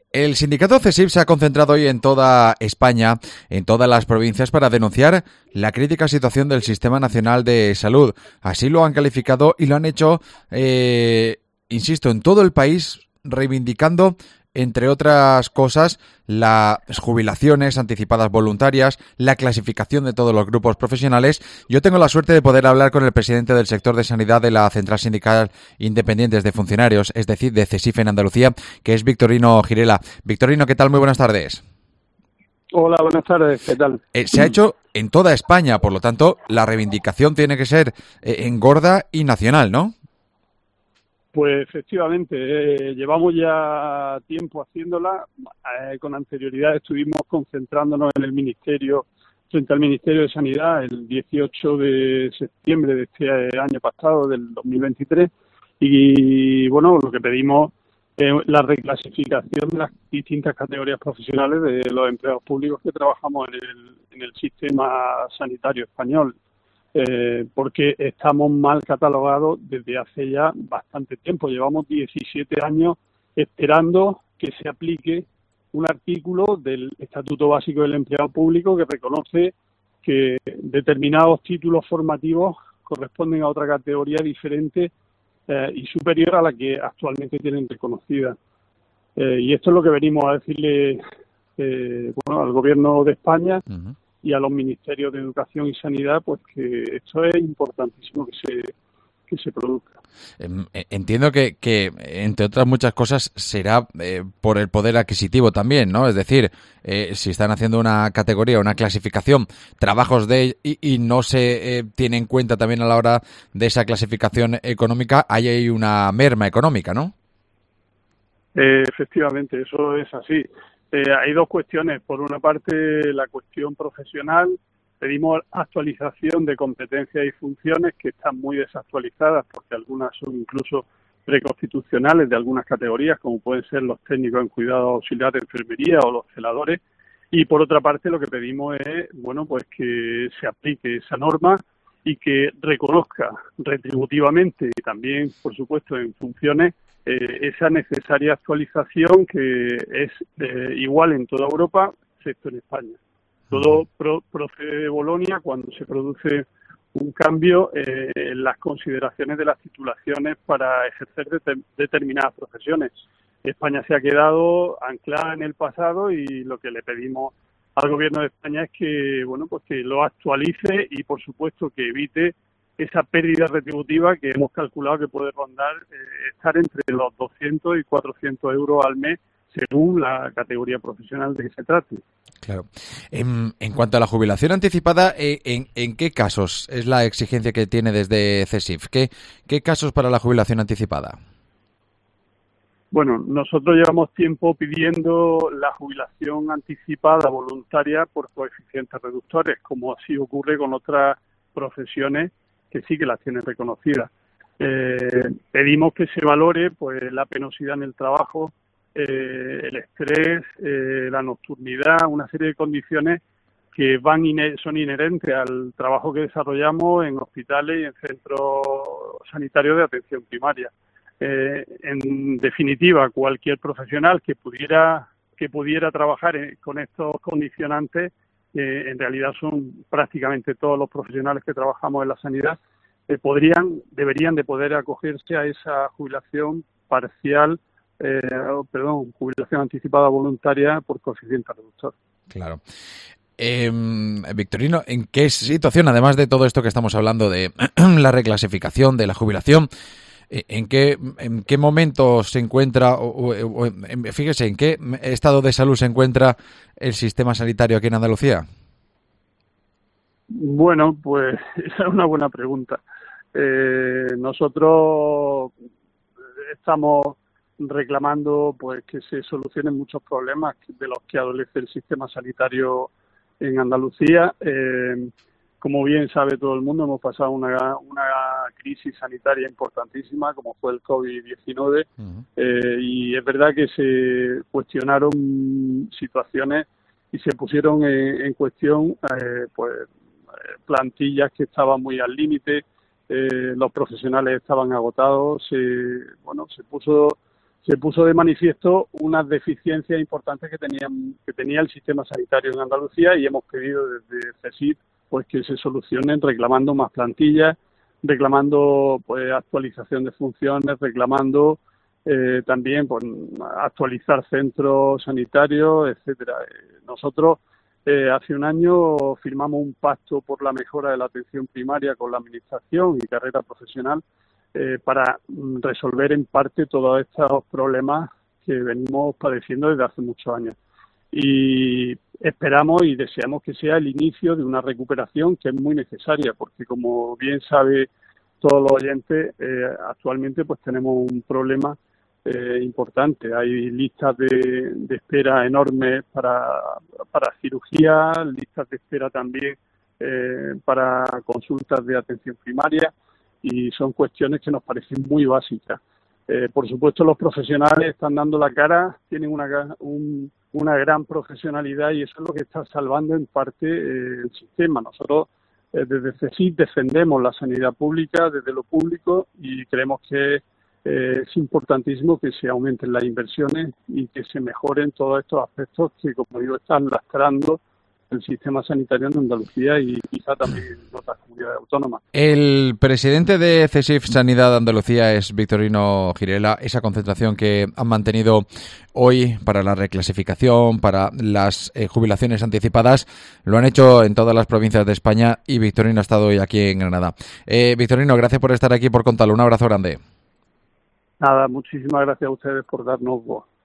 El sindicato CESIF se ha concentrado hoy en toda España, en todas las provincias, para denunciar la crítica situación del Sistema Nacional de Salud. Así lo han calificado y lo han hecho, insisto, en todo el país, reivindicando, entre otras cosas, las jubilaciones anticipadas voluntarias, la clasificación de todos los grupos profesionales. Yo tengo la suerte de poder hablar con el presidente del sector de sanidad de la Central Sindical Independientes de Funcionarios, es decir, de CESIF en Andalucía, que es Victorino Girela. Victorino, ¿qué tal? Muy buenas tardes. Hola, buenas tardes, ¿qué tal? Se ha hecho en toda España, por lo tanto, la reivindicación tiene que ser engorda y nacional, ¿no? Pues efectivamente, llevamos ya tiempo haciéndola. Con anterioridad estuvimos concentrándonos en el Ministerio, frente al Ministerio de Sanidad, el 18 de septiembre de este año pasado, del 2023. Y bueno, lo que pedimos es la reclasificación de las distintas categorías profesionales de los empleados públicos que trabajamos en el sistema sanitario español. Porque estamos mal catalogados desde hace ya bastante tiempo. Llevamos 17 años esperando que se aplique un artículo del Estatuto Básico del Empleado Público que reconoce que determinados títulos formativos corresponden a otra categoría diferente y superior a la que actualmente tienen reconocida. Y esto es lo que venimos a decirle al Gobierno de España. Uh-huh. Y a los ministerios de Educación y Sanidad, pues que esto es importantísimo que se produzca. Entiendo que entre otras muchas cosas será por el poder adquisitivo también, ¿no? Es decir, si están haciendo una categoría, una clasificación, trabajos y no se tiene en cuenta también a la hora de esa clasificación económica, hay una merma económica, ¿no? Efectivamente, eso es así. Hay dos cuestiones. Por una parte, la cuestión profesional. Pedimos actualización de competencias y funciones que están muy desactualizadas porque algunas son incluso preconstitucionales de algunas categorías, como pueden ser los técnicos en cuidados auxiliares de enfermería o los celadores. Y por otra parte, lo que pedimos es, pues que se aplique esa norma y que reconozca retributivamente y también, por supuesto, en funciones esa necesaria actualización que es igual en toda Europa, excepto en España. Todo procede de Bolonia cuando se produce un cambio en las consideraciones de las titulaciones para ejercer determinadas profesiones. España se ha quedado anclada en el pasado y lo que le pedimos al Gobierno de España es que, pues que lo actualice y, por supuesto, que evite esa pérdida retributiva que hemos calculado que puede rondar, estar entre los 200 y 400 euros al mes, según la categoría profesional de que se trate. Claro. En cuanto a la jubilación anticipada, ¿en qué casos es la exigencia que tiene desde CESIF? ¿Qué casos para la jubilación anticipada? Bueno, nosotros llevamos tiempo pidiendo la jubilación anticipada voluntaria por coeficientes reductores, como así ocurre con otras profesiones que sí que las tienen reconocidas. Pedimos que se valore pues la penosidad en el trabajo, el estrés, la nocturnidad, una serie de condiciones que son inherentes al trabajo que desarrollamos en hospitales y en centros sanitarios de atención primaria. En definitiva, cualquier profesional que pudiera trabajar con estos condicionantes, en realidad son prácticamente todos los profesionales que trabajamos en la sanidad, deberían de poder acogerse a esa jubilación parcial, jubilación anticipada voluntaria por coeficiente reductor. Claro. Victorino, ¿en qué situación, además de todo esto que estamos hablando de la reclasificación, de la jubilación, en qué momento se encuentra, fíjese, en qué estado de salud se encuentra el sistema sanitario aquí en Andalucía? Bueno, pues esa es una buena pregunta. Nosotros estamos reclamando pues que se solucionen muchos problemas de los que adolece el sistema sanitario en Andalucía. Como bien sabe todo el mundo, hemos pasado una crisis sanitaria importantísima, como fue el COVID-19, y es verdad que se cuestionaron situaciones y se pusieron en cuestión plantillas que estaban muy al límite, los profesionales estaban agotados, se puso se puso de manifiesto unas deficiencias importantes que tenía el sistema sanitario en Andalucía, y hemos pedido desde CSIC pues que se solucionen reclamando más plantillas, reclamando pues actualización de funciones, reclamando también pues actualizar centros sanitarios, etcétera. Nosotros hace un año firmamos un pacto por la mejora de la atención primaria con la Administración y carrera profesional para resolver en parte todos estos problemas que venimos padeciendo desde hace muchos años. Y esperamos y deseamos que sea el inicio de una recuperación que es muy necesaria, porque como bien sabe todos los oyentes, actualmente pues tenemos un problema importante. Hay listas de espera enormes para cirugía, listas de espera también para consultas de atención primaria, y son cuestiones que nos parecen muy básicas. Por supuesto, los profesionales están dando la cara, tienen una gran profesionalidad, y eso es lo que está salvando en parte el sistema. Nosotros desde CSIC defendemos la sanidad pública desde lo público, y creemos que es importantísimo que se aumenten las inversiones y que se mejoren todos estos aspectos que, como digo, están lastrando el sistema sanitario en Andalucía y quizá también en otras comunidades autónomas. El presidente de CSIF Sanidad de Andalucía es Victorino Girela. Esa concentración que han mantenido hoy para la reclasificación, para las jubilaciones anticipadas, lo han hecho en todas las provincias de España, y Victorino ha estado hoy aquí en Granada. Victorino, gracias por estar aquí, por contarlo. Un abrazo grande. Nada, muchísimas gracias a ustedes por darnos voz.